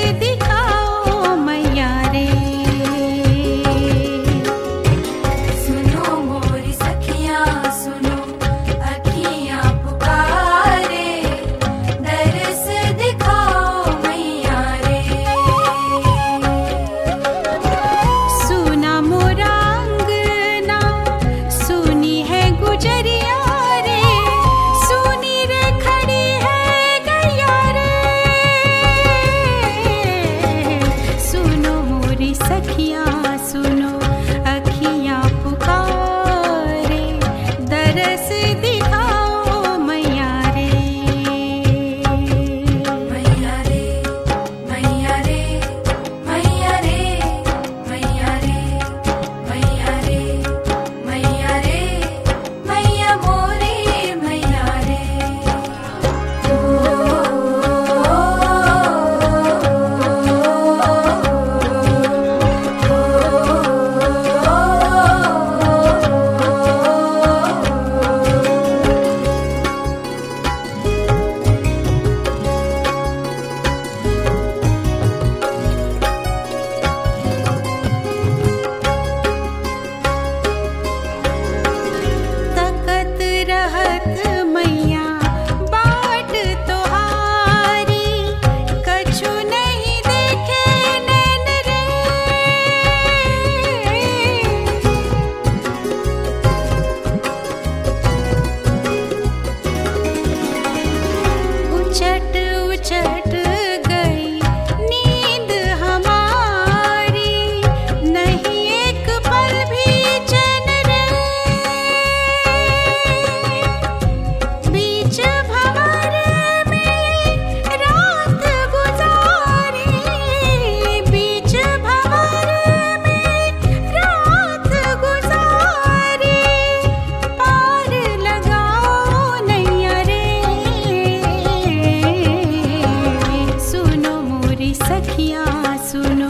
दिखाओ मैया रे। सुनो मोरी सखियां सुनो, अखियां पुकारे, दरस दिखाओ मैया रे। सुना मोरा अंगना, सुनी है गुजरिया रे, सुनी रे खड़ी है गैया रे। सुनो मोरी सखियां सुनो, अखियां पुकारे, दरस दिखाओ मैया रे। मैया रे मैया रे मैया रे मैया रे मैया रे मैया रे मैया मोरी मैया रे। तकत रहत मैया बाट तोहारी, कछु नहीं देखे नैन रे। उचट उचट गई नींद हमारी, नहीं एक पल भी चैन रे। बीच भंवर में रात गुजारी, बीच भंवर में रात गुजारी, पार लगाओ नैया रे। सुनो मोरी सखियां सुनो,